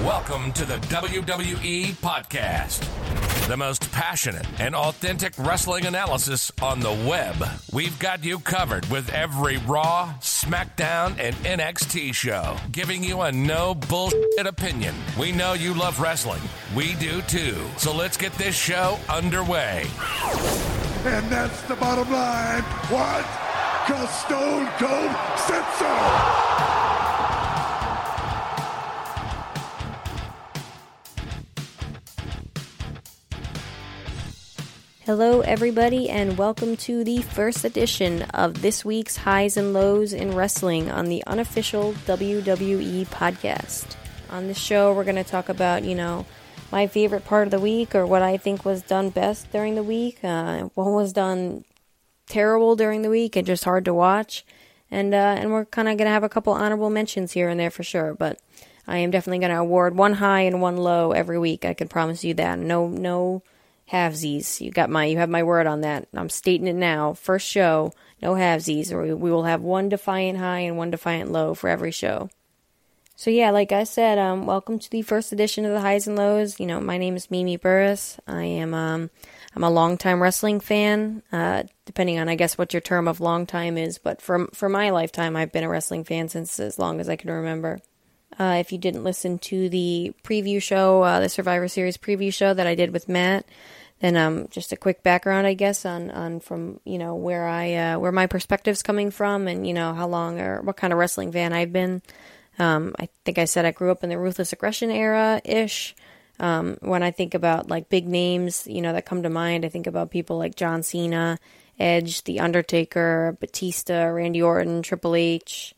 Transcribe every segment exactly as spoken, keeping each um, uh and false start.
Welcome to the W W E Podcast, the most passionate and authentic wrestling analysis on the web. We've got you covered with every Raw, SmackDown, and N X T show, giving you a no bullshit opinion. We know you love wrestling. We do too. So let's get this show underway. And that's the bottom line. What? Because Stone Cold said so. Hello, everybody, and welcome to the first edition of this week's Highs and Lows in Wrestling on the unofficial W W E podcast. On this show, we're going to talk about, you know, my favorite part of the week, or what I think was done best during the week, uh, what was done terrible during the week and just hard to watch, and uh, and we're kind of going to have a couple honorable mentions here and there for sure, but I am definitely going to award one high and one low every week. I can promise you that. No, no halvesies. You got my, you have my word on that. I'm stating it now. First show, no halvesies. Or we, we will have one defiant high and one defiant low for every show. So yeah, like I said, um, welcome to the first edition of the Highs and Lows. You know, my name is Mimi Burris. I am, um, I'm a longtime wrestling fan. Uh, depending on, I guess, what your term of long time is. But for for my lifetime, I've been a wrestling fan since as long as I can remember. Uh, if you didn't listen to the preview show, uh, the Survivor Series preview show that I did with Matt, then um, just a quick background, I guess, on, on from, you know, where I uh, where my perspective's coming from, and, you know, how long or what kind of wrestling fan I've been. Um, I think I said I grew up in the Ruthless Aggression era-ish. Um, when I think about, like, big names, you know, that come to mind, I think about people like John Cena, Edge, The Undertaker, Batista, Randy Orton, Triple H,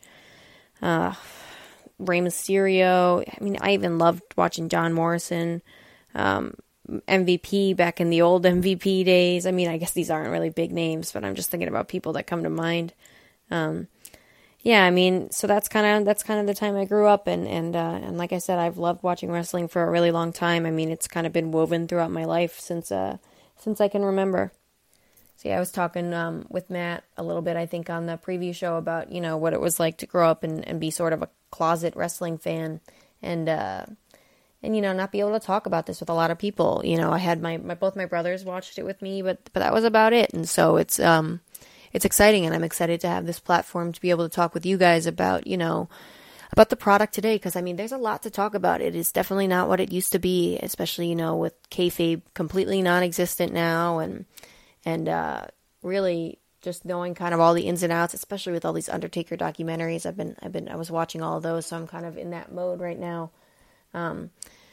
uh, Rey Mysterio. I mean, I even loved watching John Morrison, um, M V P back in the old M V P days. I mean, I guess these aren't really big names, but I'm just thinking about people that come to mind. Um, yeah, I mean, so that's kind of that's kind of the time I grew up, and and uh, and like I said, I've loved watching wrestling for a really long time. I mean, it's kind of been woven throughout my life since uh, since I can remember. So yeah, I was talking um, with Matt a little bit, I think, on the preview show about, you know, what it was like to grow up and, and be sort of a closet wrestling fan, and uh, and you know, not be able to talk about this with a lot of people. You know, I had my, my both my brothers watched it with me, but but that was about it. And so it's um it's exciting, and I'm excited to have this platform to be able to talk with you guys about, you know, about the product today, because I mean, there's a lot to talk about. It is definitely not what it used to be, especially, you know, with kayfabe completely non-existent now, and and uh, really just knowing kind of all the ins and outs, especially with all these Undertaker documentaries. I've been I've been I was watching all of those, so I'm kind of in that mode right now. Um,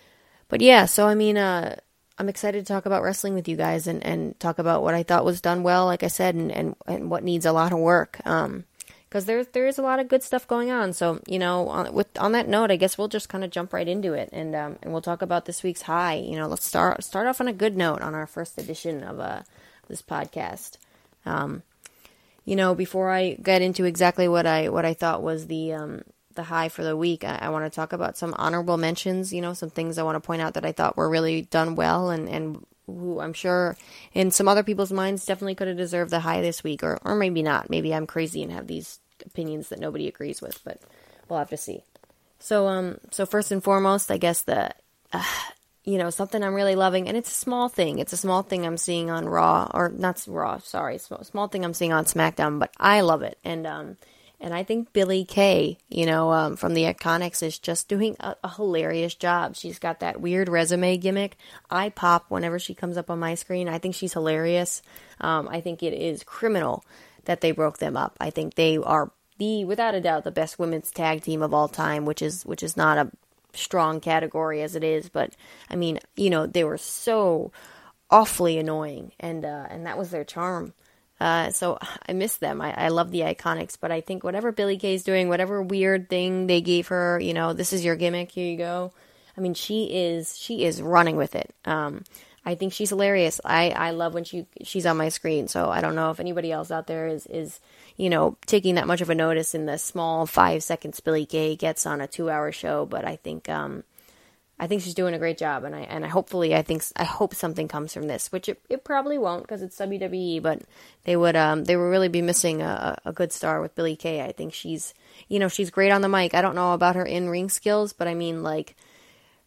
but yeah, so I mean, uh, I'm excited to talk about wrestling with you guys, and, and talk about what I thought was done well, like I said, and, and, and what needs a lot of work. Um, cause there, there is a lot of good stuff going on. So, you know, on, with, on that note, I guess we'll just kind of jump right into it, and, um, and we'll talk about this week's high. You know, let's start, start off on a good note on our first edition of, uh, this podcast. Um, you know, before I get into exactly what I, what I thought was the, um, the high for the week, I, I want to talk about some honorable mentions, you know, some things I want to point out that I thought were really done well, and, and who I'm sure in some other people's minds definitely could have deserved the high this week, or, or maybe not. Maybe I'm crazy and have these opinions that nobody agrees with, but we'll have to see. So, um, so first and foremost, I guess the, uh, you know, something I'm really loving, and it's a small thing. It's a small thing I'm seeing on Raw, or not Raw, sorry, small, small thing I'm seeing on SmackDown, but I love it. And, um, And I think Billie Kay, you know, um, from the Iconics, is just doing a, a hilarious job. She's got that weird resume gimmick. I pop whenever she comes up on my screen. I think she's hilarious. Um, I think it is criminal that they broke them up. I think they are the, without a doubt, the best women's tag team of all time, which is which is not a strong category as it is. But I mean, you know, they were so awfully annoying, and uh, and that was their charm. Uh, so I miss them. I, I love the Iconics, but I think whatever Billie Kay's doing, whatever weird thing they gave her, you know, this is your gimmick, here you go. I mean, she is, she is running with it. Um, I think she's hilarious. I, I love when she, she's on my screen. So I don't know if anybody else out there is, is, you know, taking that much of a notice in the small five seconds Billie Kay gets on a two hour show. But I think, um, I think she's doing a great job, and I and I hopefully I think I hope something comes from this, which it, it probably won't because it's W W E. But they would um they would really be missing a, a good star with Billie Kay. I think she's you know she's great on the mic. I don't know about her in ring skills, but I mean like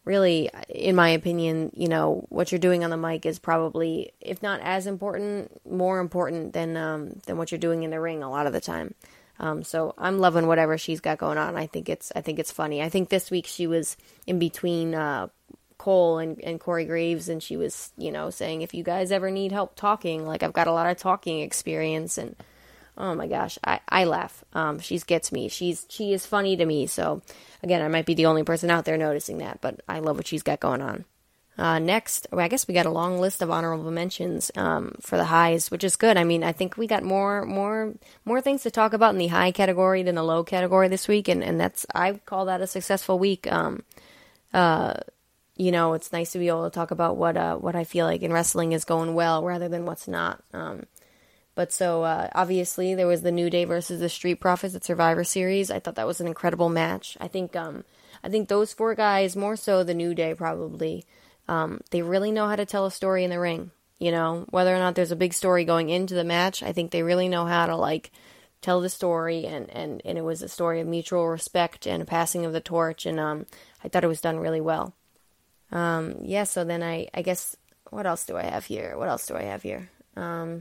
really, in my opinion, you know, what you're doing on the mic is probably, if not as important, more important than um, than what you're doing in the ring a lot of the time. Um, so I'm loving whatever she's got going on. I think it's I think it's funny. I think this week she was in between uh, Cole and, and Corey Graves, and she was, you know, saying, if you guys ever need help talking, like, I've got a lot of talking experience, and oh my gosh, I, I laugh. Um, she gets me. She's she is funny to me. So again, I might be the only person out there noticing that, but I love what she's got going on. Uh, next, well, I guess we got a long list of honorable mentions um, for the highs, which is good. I mean, I think we got more more more things to talk about in the high category than the low category this week, and, and that's I call that a successful week. Um, uh, you know, it's nice to be able to talk about what uh, what I feel like in wrestling is going well rather than what's not. Um, but so uh, obviously there was the New Day versus the Street Profits at Survivor Series. I thought that was an incredible match. I think um, I think those four guys, more so the New Day probably. Um, they really know how to tell a story in the ring, you know, whether or not there's a big story going into the match. I think they really know how to, like, tell the story, and, and, and it was a story of mutual respect and a passing of the torch, and um, I thought it was done really well. Um, yeah, so then I, I guess, what else do I have here? What else do I have here? Um,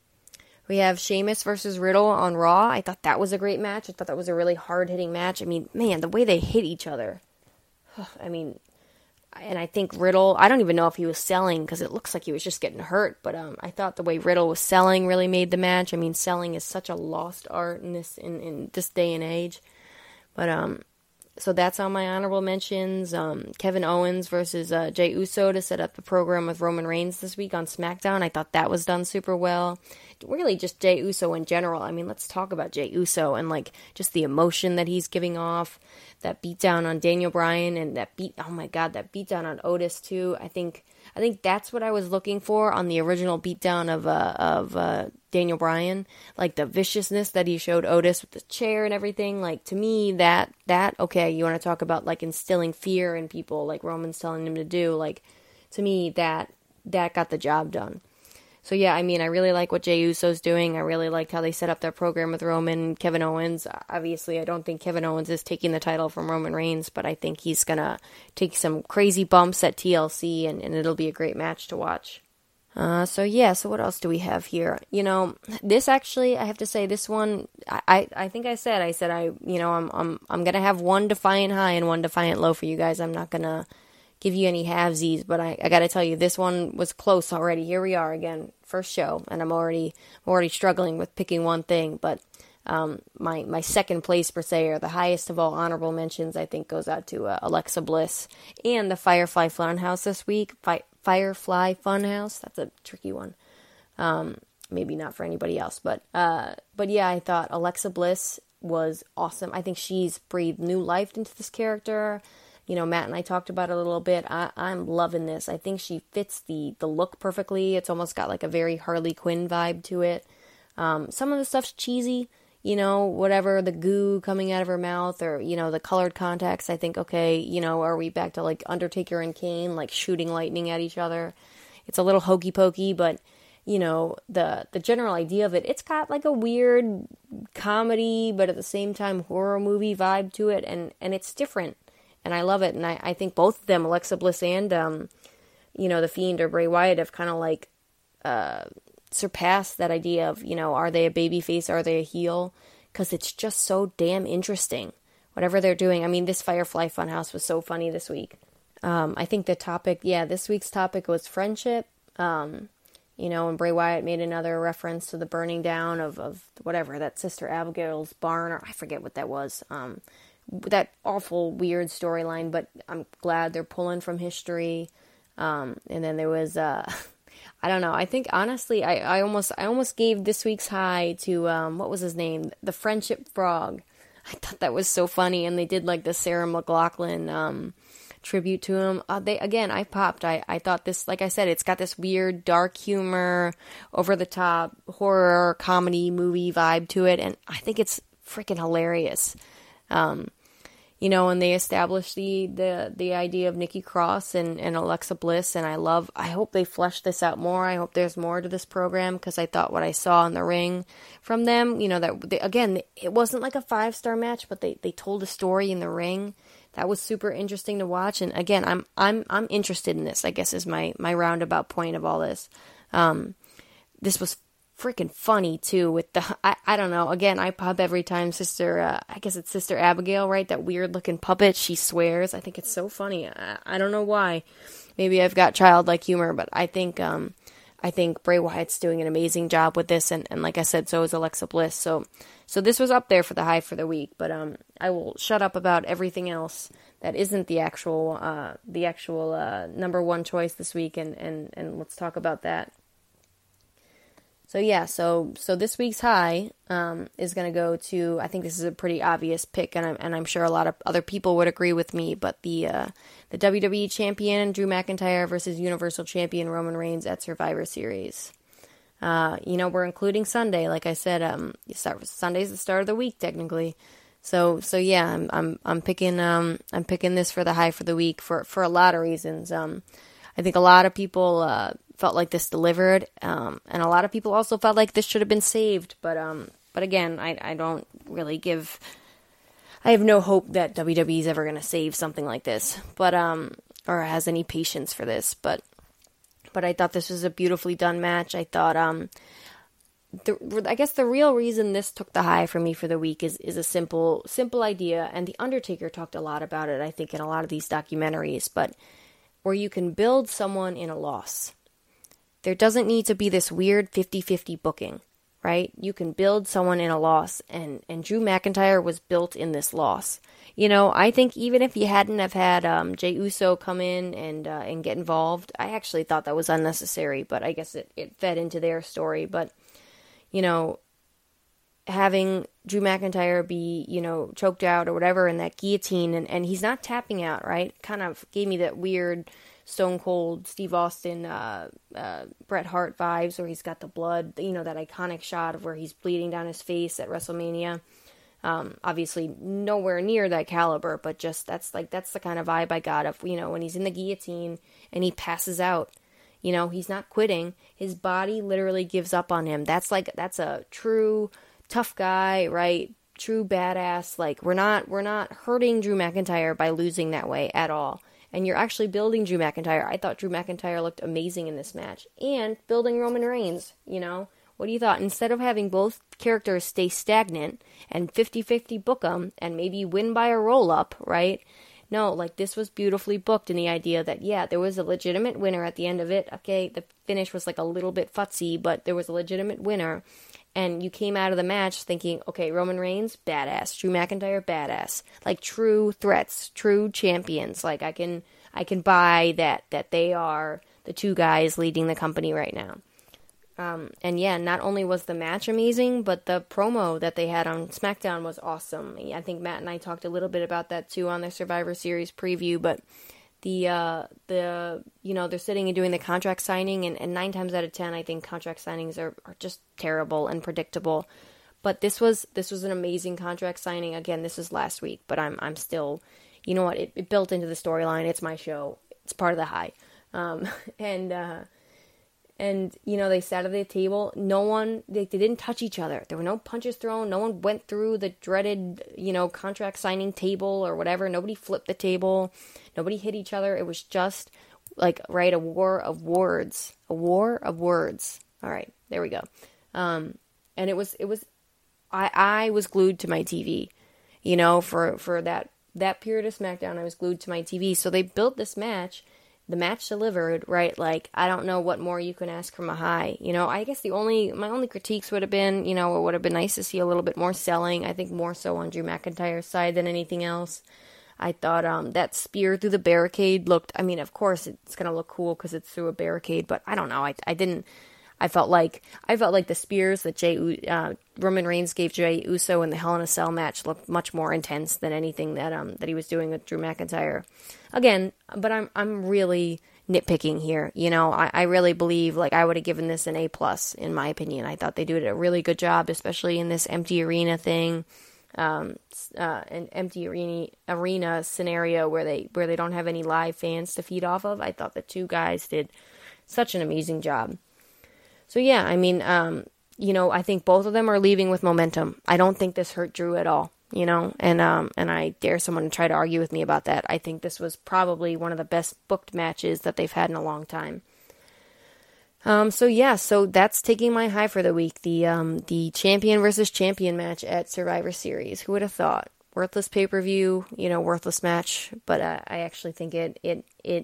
we have Sheamus versus Riddle on Raw. I thought that was a great match. I thought that was a really hard-hitting match. I mean, man, the way they hit each other, I mean... And I think Riddle, I don't even know if he was selling, because it looks like he was just getting hurt, but um, I thought the way Riddle was selling really made the match. I mean, selling is such a lost art in this in, in this day and age. But um, so that's on my honorable mentions. Um, Kevin Owens versus uh, Jey Uso to set up the program with Roman Reigns this week on SmackDown. I thought that was done super well. Really, just Jey Uso in general. I mean, let's talk about Jey Uso and, like, just the emotion that he's giving off. That beatdown on Daniel Bryan, and that beat, oh my god, that beatdown on Otis too. I think, I think that's what I was looking for on the original beatdown of, uh, of, uh, Daniel Bryan. Like, the viciousness that he showed Otis with the chair and everything. Like, to me, that, that, okay, you want to talk about, like, instilling fear in people, like Roman's telling him to do. Like, to me, that, that got the job done. So yeah, I mean, I really like what Jey Uso's doing. I really liked how they set up their program with Roman and Kevin Owens. Obviously, I don't think Kevin Owens is taking the title from Roman Reigns, but I think he's going to take some crazy bumps at T L C, and, and it'll be a great match to watch. Uh, so yeah, so what else do we have here? You know, this actually, I have to say, this one, I, I, I think I said, I said, I, you know, I'm, I'm, I'm going to have one defiant high and one defiant low for you guys. I'm not going to give you any halvesies, but I, I got to tell you, this one was close already. Here we are again, first show, and I'm already I'm already struggling with picking one thing. But um, my my second place per se, or the highest of all honorable mentions, I think goes out to uh, Alexa Bliss and the Firefly Funhouse this week. Fi- Firefly Funhouse, that's a tricky one. Um, maybe not for anybody else, but uh, but yeah, I thought Alexa Bliss was awesome. I think she's breathed new life into this character. You know, Matt and I talked about it a little bit. I, I'm loving this. I think she fits the, the look perfectly. It's almost got like a very Harley Quinn vibe to it. Um, some of the stuff's cheesy, you know, whatever, the goo coming out of her mouth, or, you know, the colored contacts. I think, okay, you know, are we back to like Undertaker and Kane, like shooting lightning at each other? It's a little hokey pokey, but, you know, the, the general idea of it, it's got like a weird comedy, but at the same time horror movie vibe to it, and, and it's different. And I love it, and I, I think both of them, Alexa Bliss and, um, you know, The Fiend or Bray Wyatt, have kind of, like, uh, surpassed that idea of, you know, are they a babyface, are they a heel? Because it's just so damn interesting, whatever they're doing. I mean, this Firefly Funhouse was so funny this week. Um, I think the topic, yeah, this week's topic was friendship, um, you know, and Bray Wyatt made another reference to the burning down of, of whatever, that Sister Abigail's barn, or I forget what that was, um, that awful, weird storyline, but I'm glad they're pulling from history. Um, and then there was, uh, I don't know, I think, honestly, I, I almost I almost gave this week's high to, um, what was his name? The Friendship Frog. I thought that was so funny, and they did, like, the Sarah McLachlan, um, tribute to him. Uh, they, again, I popped. I, I thought this, like I said, it's got this weird, dark humor, over-the-top, horror, comedy, movie vibe to it, and I think it's freaking hilarious. Um, You know, and they established the, the, the idea of Nikki Cross and, and Alexa Bliss, and I love, I hope they flesh this out more. I hope there's more to this program, because I thought what I saw in the ring from them, you know, that, they, again, it wasn't like a five-star match, but they, they told a story in the ring that was super interesting to watch. And again, I'm I'm I'm interested in this, I guess, is my my roundabout point of all this. Um, this was freaking funny too with the, I, I don't know, again, I pop every time Sister, uh, I guess it's Sister Abigail, right? That weird looking puppet, she swears. I think it's so funny. I, I don't know why. Maybe I've got childlike humor, but I think, um, I think Bray Wyatt's doing an amazing job with this, and, and like I said, so is Alexa Bliss. So, so this was up there for the high for the week, but, um, I will shut up about everything else that isn't the actual, uh, the actual, uh, number one choice this week, and, and, and let's talk about that. So yeah, so so this week's high um, is going to go to, I think this is a pretty obvious pick, and I'm, and I'm sure a lot of other people would agree with me, but the uh, the W W E Champion Drew McIntyre versus Universal Champion Roman Reigns at Survivor Series. Uh, you know, we're including Sunday, like I said. Um, you start Sunday's the start of the week technically, so so yeah, I'm I'm I'm picking um I'm picking this for the high for the week for for a lot of reasons. Um, I think a lot of people uh, felt like this delivered, um, and a lot of people also felt like this should have been saved. But um, but again, I I don't really give. I have no hope that W W E is ever going to save something like this, but um, or has any patience for this. But but I thought this was a beautifully done match. I thought um, the I guess the real reason this took the high for me for the week is is a simple simple idea, and the Undertaker talked a lot about it, I think, in a lot of these documentaries, but where you can build someone in a loss. There doesn't need to be this weird fifty-fifty booking, right? You can build someone in a loss, and, and Drew McIntyre was built in this loss. You know, I think even if you hadn't have had um, Jey Uso come in and uh, and get involved, I actually thought that was unnecessary, but I guess it, it fed into their story. But, you know, having Drew McIntyre be, you know, choked out or whatever in that guillotine, and, and he's not tapping out, right? Kind of gave me that weird Stone Cold Steve Austin, uh, uh, Bret Hart vibes, where he's got the blood, you know, that iconic shot of where he's bleeding down his face at WrestleMania. Um, obviously nowhere near that caliber, but just that's like, that's the kind of vibe I got of, you know, when he's in the guillotine and he passes out. You know, he's not quitting. His body literally gives up on him. That's like, that's a true tough guy, right? True badass. Like, we're not we're not hurting Drew McIntyre by losing that way at all. And you're actually building Drew McIntyre. I thought Drew McIntyre looked amazing in this match. And building Roman Reigns, you know? What do you thought? Instead of having both characters stay stagnant and fifty-fifty book them and maybe win by a roll-up, right? No, like, this was beautifully booked in the idea that, yeah, there was a legitimate winner at the end of it. Okay, the finish was like a little bit futzy, but there was a legitimate winner. And you came out of the match thinking, okay, Roman Reigns, badass. Drew McIntyre, badass. Like, true threats, true champions. Like, I can I can buy that that they are the two guys leading the company right now. Um, and yeah, not only was the match amazing, but the promo that they had on SmackDown was awesome. I think Matt and I talked a little bit about that too on the Survivor Series preview, but the, uh, the, you know, they're sitting and doing the contract signing, and, and nine times out of ten, I think contract signings are, are just terrible and predictable. But this was, this was an amazing contract signing. Again, this was last week, but I'm, I'm still, you know what, it, it built into the storyline. It's my show. It's part of the high. Um, and, uh, and, you know, they sat at the table. No one, they, they didn't touch each other. There were no punches thrown. No one went through the dreaded, you know, contract signing table or whatever. Nobody flipped the table. Nobody hit each other. It was just, like, right, a war of words. A war of words. All right, there we go. Um, and it was, it was, I, I was glued to my T V, you know, for, for that, that period of SmackDown, I was glued to my T V. So they built this match. The match delivered, right? Like, I don't know what more you can ask from a high. You know, I guess the only, my only critiques would have been, you know, it would have been nice to see a little bit more selling. I think more so on Drew McIntyre's side than anything else. I thought um, that spear through the barricade looked, I mean, of course it's going to look cool because it's through a barricade, but I don't know. I, I didn't, I felt like, I felt like the spears that Jey, uh, Roman Reigns gave Jey Uso in the Hell in a Cell match looked much more intense than anything that, um, that he was doing with Drew McIntyre. Again, but I'm, I'm really nitpicking here. You know, I, I really believe, like, I would have given this an A plus, in my opinion. I thought they did a really good job, especially in this empty arena thing. Um, uh, an empty arena arena scenario where they where they don't have any live fans to feed off of. I thought the two guys did such an amazing job. So yeah, I mean, um, you know, I think both of them are leaving with momentum. I don't think this hurt Drew at all. you know, and um, and I dare someone to try to argue with me about that. I think this was probably one of the best booked matches that they've had in a long time. Um, so yeah, so that's taking my high for the week. The um, the champion versus champion match at Survivor Series. Who would have thought? Worthless pay-per-view, you know, worthless match, but uh, I actually think it it it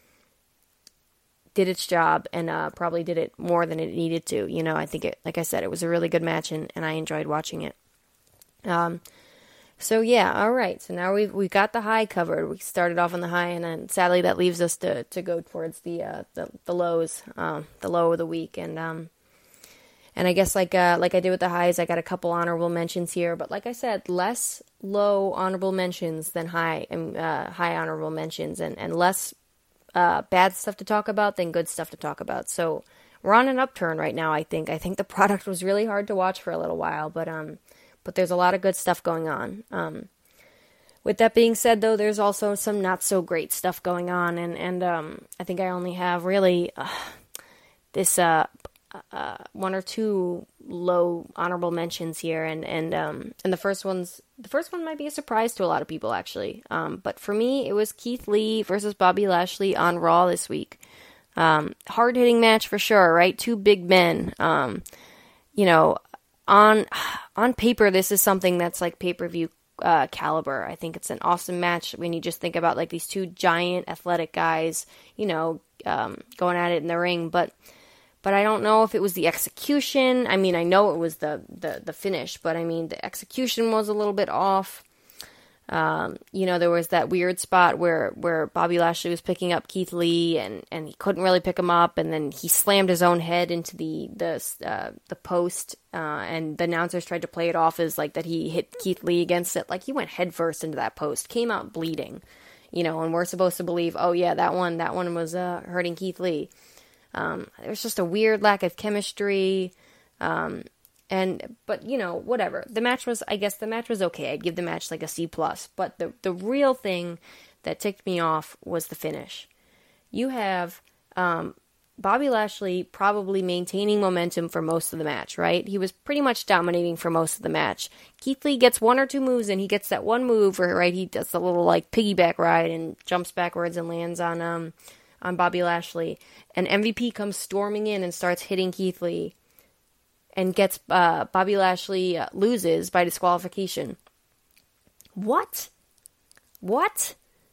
did its job and uh, probably did it more than it needed to. You know, I think it, like I said, it was a really good match and, and I enjoyed watching it. Um, so yeah, all right. So now we've we got the high covered. We started off on the high, and then sadly that leaves us to, to go towards the uh, the the lows, um, the low of the week, and um. And I guess like uh, like I did with the highs, I got a couple honorable mentions here. But like I said, less low honorable mentions than high uh, high honorable mentions, and, and less uh, bad stuff to talk about than good stuff to talk about. So we're on an upturn right now, I think. I think the product was really hard to watch for a little while, but um, but there's a lot of good stuff going on. Um, with that being said, though, there's also some not so great stuff going on, and, and um, I think I only have really uh, this... Uh, Uh, one or two low honorable mentions here, and and um and the first one's the first one might be a surprise to a lot of people actually. Um, but for me, it was Keith Lee versus Bobby Lashley on Raw this week. Um, hard hitting match for sure, right? Two big men. Um, you know, on on paper, this is something that's like pay per view uh, caliber. I think it's an awesome match when you just think about like these two giant athletic guys, you know, um, going at it in the ring, but. But I don't know if it was the execution. I mean, I know it was the, the, the finish, but I mean, the execution was a little bit off. Um, you know, there was that weird spot where, where Bobby Lashley was picking up Keith Lee and, and he couldn't really pick him up. And then he slammed his own head into the, the, uh, the post. Uh, and the announcers tried to play it off as like that he hit Keith Lee against it. Like he went headfirst into that post, came out bleeding, you know, and we're supposed to believe, oh yeah, that one, that one was, uh, hurting Keith Lee. Um, there's just a weird lack of chemistry, um, and, but, you know, whatever. The match was, I guess the match was okay. I'd give the match like a C plus, but the, the real thing that ticked me off was the finish. You have, um, Bobby Lashley probably maintaining momentum for most of the match, right? He was pretty much dominating for most of the match. Keith Lee gets one or two moves, and he gets that one move where, right, he does the little, like, piggyback ride and jumps backwards and lands on, um, on Bobby Lashley, and M V P comes storming in and starts hitting Keith Lee, and gets, uh, Bobby Lashley uh, loses by disqualification. What? What?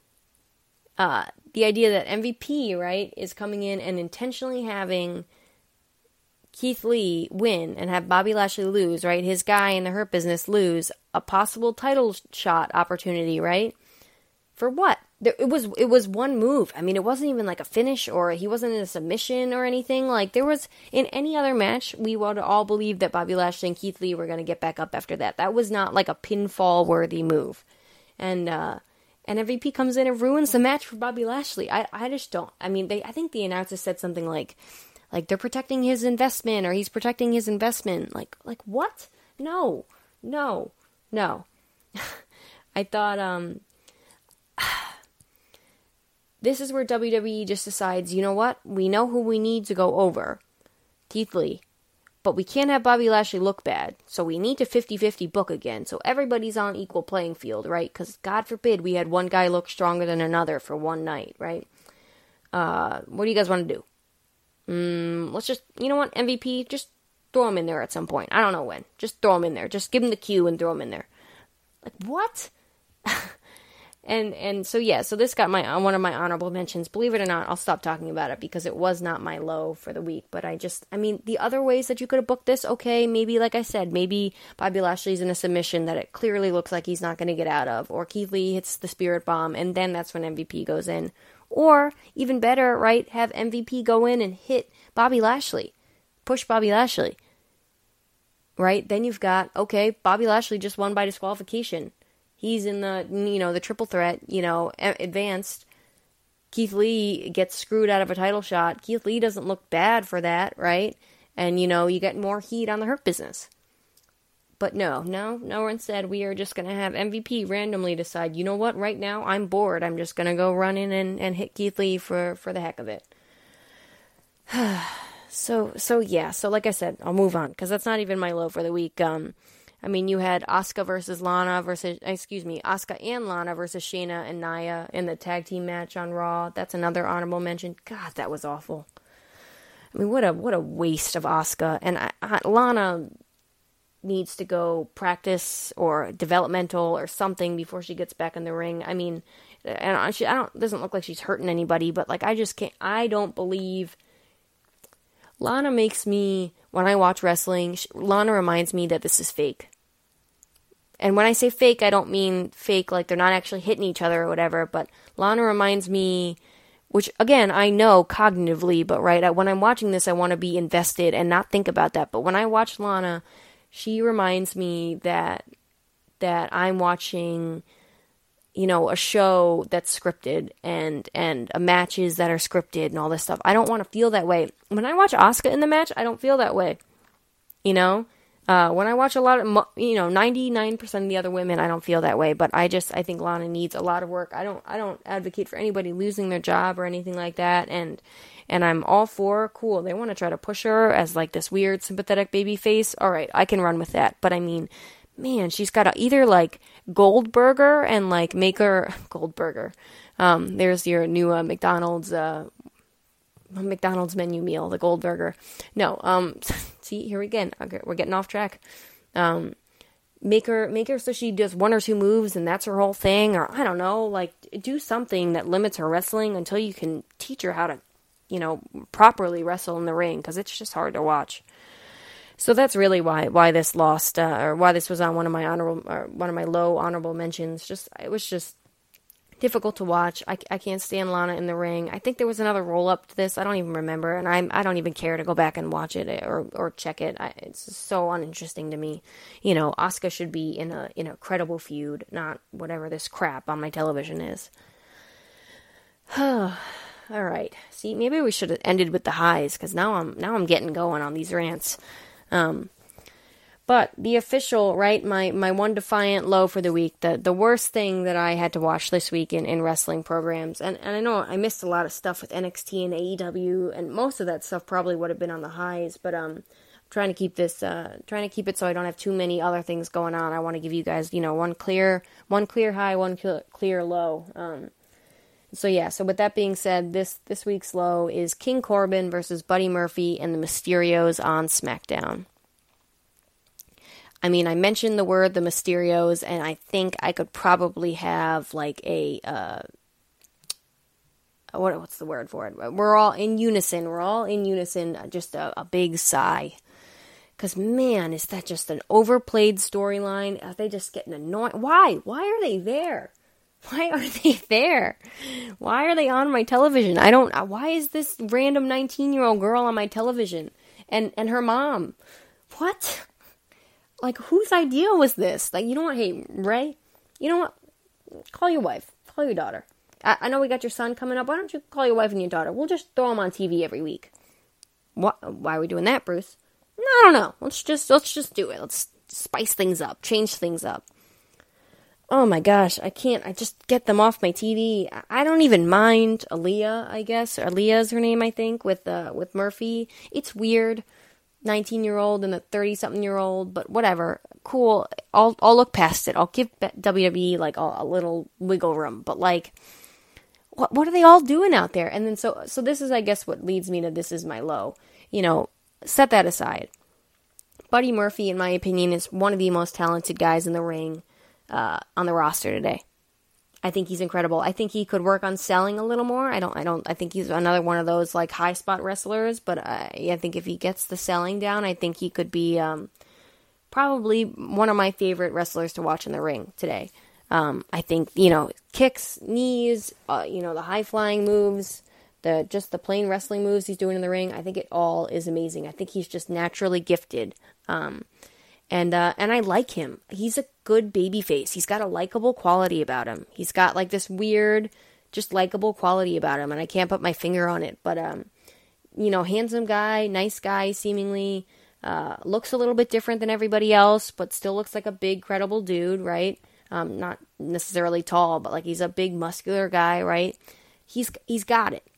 Uh, the idea that M V P, right, is coming in and intentionally having Keith Lee win and have Bobby Lashley lose, right, his guy in the Hurt Business lose a possible title shot opportunity, right? For what? There, it was it was one move. I mean, it wasn't even like a finish, or he wasn't in a submission or anything. Like, there was, in any other match, we would all believe that Bobby Lashley and Keith Lee were going to get back up after that. That was not like a pinfall-worthy move. And, uh, and M V P comes in and ruins the match for Bobby Lashley. I, I just don't. I mean, they. I think the announcer said something like, like, they're protecting his investment, or he's protecting his investment. Like, like what? No. No. No. I thought, um... this is where W W E just decides, you know what? We know who we need to go over. Keith Lee. But we can't have Bobby Lashley look bad. So we need to fifty-fifty book again. So everybody's on equal playing field, right? Because God forbid we had one guy look stronger than another for one night, right? Uh, what do you guys want to do? Mm, let's just, you know what? M V P, just throw him in there at some point. I don't know when. Just throw him in there. Just give him the cue and throw him in there. Like, what? And and so, yeah, so this got my one of my honorable mentions. Believe it or not, I'll stop talking about it because it was not my low for the week. But I just, I mean, the other ways that you could have booked this, okay, maybe, like I said, maybe Bobby Lashley's in a submission that it clearly looks like he's not going to get out of. Or Keith Lee hits the Spirit Bomb, and then that's when M V P goes in. Or, even better, right, have M V P go in and hit Bobby Lashley. Push Bobby Lashley. Right? Then you've got, okay, Bobby Lashley just won by disqualification. He's in the, you know, the triple threat, you know, advanced. Keith Lee gets screwed out of a title shot. Keith Lee doesn't look bad for that, right? And, you know, you get more heat on the Hurt Business. But no, no, no, instead we are just going to have M V P randomly decide, you know what, right now I'm bored. I'm just going to go run in and, and hit Keith Lee for, for the heck of it. so, so yeah, so like I said, I'll move on because that's not even my low for the week. Um, I mean, you had Asuka versus Lana versus, excuse me, Asuka and Lana versus Shayna and Nia in the tag team match on Raw. That's another honorable mention. God, that was awful. I mean, what a what a waste of Asuka. And I, I, Lana needs to go practice or developmental or something before she gets back in the ring. I mean, and she, I don't, doesn't look like she's hurting anybody, but like, I just can't, I don't believe, Lana makes me, when I watch wrestling, she, Lana reminds me that this is fake. And when I say fake, I don't mean fake like they're not actually hitting each other or whatever, but Lana reminds me, which again, I know cognitively, but right, I, when I'm watching this, I want to be invested and not think about that. But when I watch Lana, she reminds me that, that I'm watching, you know, a show that's scripted and, and a matches that are scripted and all this stuff. I don't want to feel that way. When I watch Asuka in the match, I don't feel that way. You know? Uh, when I watch a lot of, you know, ninety-nine percent of the other women, I don't feel that way, but I just, I think Lana needs a lot of work. I don't, I don't advocate for anybody losing their job or anything like that, and, and I'm all for, cool, they want to try to push her as, like, this weird, sympathetic baby face, alright, I can run with that, but I mean, man, she's got to either, like, Goldberger and, like, make her, Goldberger, um, there's your new, uh, McDonald's, uh, McDonald's menu meal, the Goldberger. No, um, see, here again, we're getting off track. Um, make her, make her so she does one or two moves and that's her whole thing, or I don't know, like, do something that limits her wrestling until you can teach her how to, you know, properly wrestle in the ring, because it's just hard to watch. So that's really why, why this lost, uh, or why this was on one of my honorable, or one of my low honorable mentions. Just, it was just difficult to watch. I, I can't stand Lana in the ring. I think there was another roll-up to this. I don't even remember, and I I don't even care to go back and watch it or or check it. I, it's so uninteresting to me. You know, Asuka should be in a in a credible feud, not whatever this crap on my television is. All right. See, maybe we should have ended with the highs, because now I'm now I'm getting going on these rants. Um, But the official, right, my, my one defiant low for the week, the, the worst thing that I had to watch this week in, in wrestling programs, and, and I know I missed a lot of stuff with N X T and A E W, and most of that stuff probably would have been on the highs, but um, I'm trying to keep this, uh, trying to keep it so I don't have too many other things going on. I want to give you guys, you know, one clear, one clear high, one clear low. Um, so yeah, so with that being said, this, this week's low is King Corbin versus Buddy Murphy and the Mysterios on SmackDown. I mean, I mentioned the word the Mysterios, and I think I could probably have, like, a, uh, what, what's the word for it? We're all in unison. We're all in unison, just a, a big sigh. Because, man, is that just an overplayed storyline? Are they just getting annoying? Why? Why are they there? Why are they there? Why are they on my television? I don't, why is this random nineteen-year-old girl on my television? And, and her mom. What? Like, whose idea was this? Like, you know what? Hey, Ray, you know what? Call your wife. Call your daughter. I, I know we got your son coming up. Why don't you call your wife and your daughter? We'll just throw them on T V every week. What? Why are we doing that, Bruce? I don't know. Let's just, let's just do it. Let's spice things up. Change things up. Oh my gosh. I can't. I just get them off my T V. I, I don't even mind Aaliyah, I guess. Aaliyah's her name, I think, with, uh, with Murphy. It's weird. nineteen-year-old and a thirty-something-year-old, but whatever. Cool. I'll I'll look past it. I'll give W W E, like, a, a little wiggle room. But, like, what what are they all doing out there? And then, so, so this is, I guess, what leads me to this is my low. You know, set that aside. Buddy Murphy, in my opinion, is one of the most talented guys in the ring uh, on the roster today. I think he's incredible. I think he could work on selling a little more. I don't, I don't, I think he's another one of those, like, high spot wrestlers, but uh, I think if he gets the selling down, I think he could be um, probably one of my favorite wrestlers to watch in the ring today. Um, I think, you know, kicks, knees, uh, you know, the high flying moves, the, just the plain wrestling moves he's doing in the ring. I think it all is amazing. I think he's just naturally gifted. Um, And, uh, and I like him. He's a good baby face. He's got a likable quality about him. He's got, like, this weird, just likable quality about him, and I can't put my finger on it, but, um, you know, handsome guy, nice guy, seemingly, uh, looks a little bit different than everybody else, but still looks like a big, credible dude, right? Um, not necessarily tall, but, like, he's a big, muscular guy, right? He's, he's got it.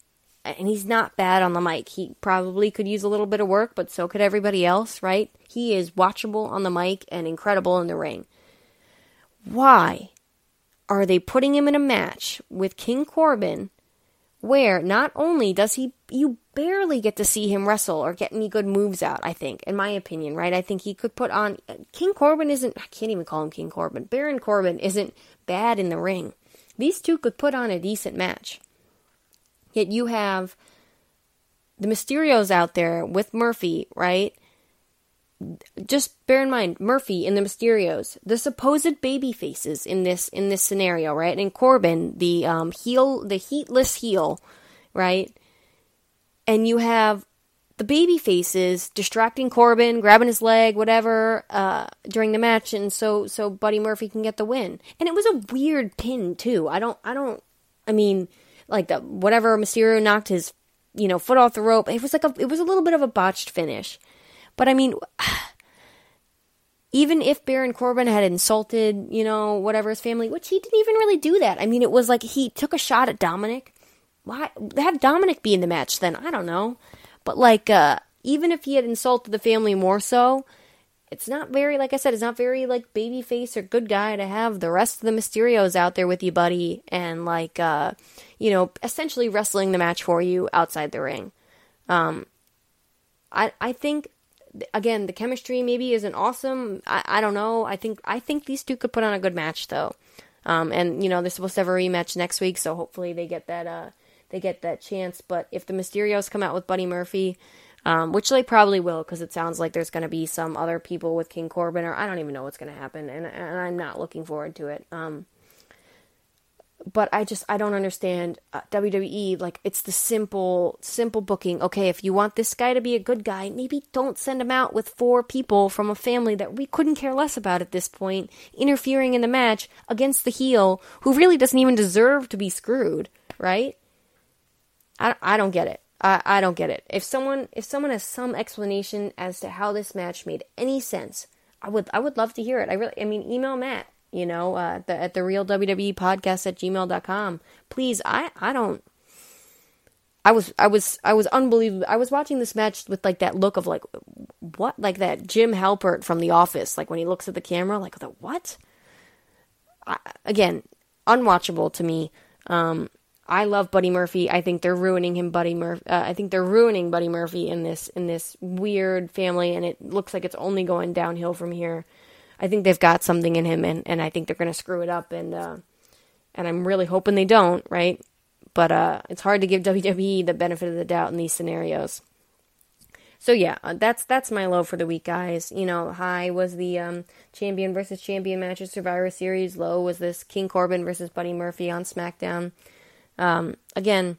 and he's not bad on the mic. He probably could use a little bit of work, but so could everybody else, right? He is watchable on the mic and incredible in the ring. Why are they putting him in a match with King Corbin where not only does he, you barely get to see him wrestle or get any good moves out, I think, in my opinion, right? I think he could put on, King Corbin isn't, I can't even call him King Corbin, Baron Corbin isn't bad in the ring. These two could put on a decent match. Yet you have the Mysterios out there with Murphy, right? Just bear in mind, Murphy and the Mysterios, the supposed baby faces in this in this scenario, right? And Corbin, the um, heel, the heatless heel, right? And you have the baby faces distracting Corbin, grabbing his leg, whatever, uh, during the match, and so so Buddy Murphy can get the win. And it was a weird pin too. I don't, I don't, I mean, like the whatever Mysterio knocked his, you know, foot off the rope. It was like a, it was a little bit of a botched finish. But I mean, even if Baron Corbin had insulted, you know, whatever his family, which he didn't even really do that. I mean, it was like he took a shot at Dominic. Why have Dominic be in the match then? I don't know. But like, uh, even if he had insulted the family more so, it's not very, like I said, it's not very like babyface or good guy to have the rest of the Mysterios out there with you, buddy, and like, uh, you know, essentially wrestling the match for you outside the ring. Um, I I think. Again, the chemistry maybe isn't awesome. I, I don't know. I think I think these two could put on a good match though. Um, and you know they're supposed to have a rematch next week, so hopefully they get that uh, they get that chance. But if the Mysterios come out with Buddy Murphy, um, which they probably will, because it sounds like there's going to be some other people with King Corbin, or I don't even know what's going to happen, and, and I'm not looking forward to it. Um, But I just, I don't understand uh, W W E, like, it's the simple, simple booking. Okay, if you want this guy to be a good guy, maybe don't send him out with four people from a family that we couldn't care less about at this point, interfering in the match against the heel, who really doesn't even deserve to be screwed, right? I, I don't get it. I, I don't get it. If someone, if someone has some explanation as to how this match made any sense, I would, I would love to hear it. I really, I mean, email Matt. You know, uh, the, at the real W W E podcast at gmail dot com. Please, I, I don't, I was, I was, I was unbelievable. I was watching this match with like that look of like, what? Like that Jim Halpert from The Office, like when he looks at the camera, like the what? I, again, unwatchable to me. Um, I love Buddy Murphy. I think they're ruining him, Buddy Murphy. Uh, I think they're ruining Buddy Murphy in this, in this weird family, and it looks like it's only going downhill from here. I think they've got something in him, and, and I think they're going to screw it up, and uh, and I'm really hoping they don't, right? But uh, it's hard to give W W E the benefit of the doubt in these scenarios. So yeah, uh, that's that's my low for the week, guys. You know, high was the um, champion versus champion match of Survivor Series. Low was this King Corbin versus Buddy Murphy on SmackDown. Um, again,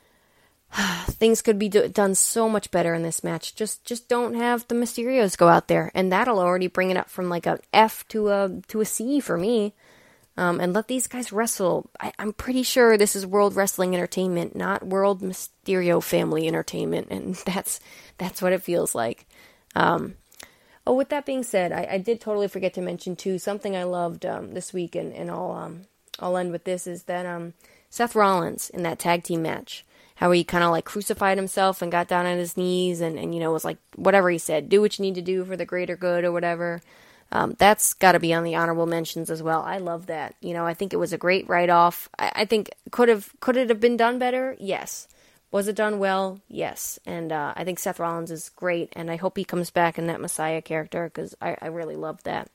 things could be do- done so much better in this match. Just just don't have the Mysterios go out there, and that'll already bring it up from like a F to a to a C for me. Um, and let these guys wrestle. I, I'm pretty sure this is World Wrestling Entertainment, not World Mysterio Family Entertainment, and that's that's what it feels like. Um, oh, with that being said, I, I did totally forget to mention too something I loved um, this week, and, and I'll um, I'll end with this is that um, Seth Rollins in that tag team match. How he kind of like crucified himself and got down on his knees and, and, you know, was like, whatever he said, do what you need to do for the greater good or whatever. Um, that's got to be on the honorable mentions as well. I love that. You know, I think it was a great write-off. I, I think could have, could it have been done better? Yes. Was it done well? Yes. And uh, I think Seth Rollins is great, and I hope he comes back in that Messiah character because I, I really love that.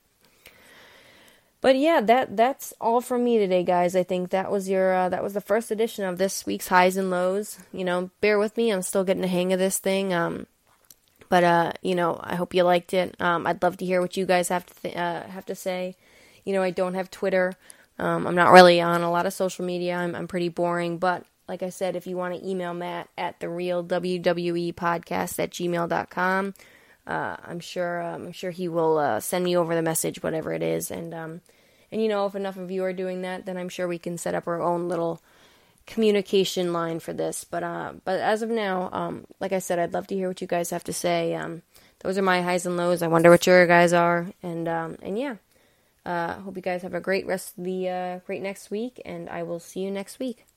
But yeah, that that's all from me today, guys. I think that was your uh, that was the first edition of this week's Highs and Lows. You know, bear with me. I'm still getting the hang of this thing. Um, but uh, you know, I hope you liked it. Um, I'd love to hear what you guys have to th- uh, have to say. You know, I don't have Twitter. Um, I'm not really on a lot of social media. I'm I'm pretty boring. But like I said, if you want to email Matt at the real W W E podcast at gmail dot com, uh, I'm sure um, I'm sure he will uh, send me over the message, whatever it is, and um. And, you know, if enough of you are doing that, then I'm sure we can set up our own little communication line for this. But uh, but as of now, um, like I said, I'd love to hear what you guys have to say. Um, those are my highs and lows. I wonder what your guys are. And, um, and yeah, uh, hope you guys have a great rest of the, uh, great next week. And I will see you next week.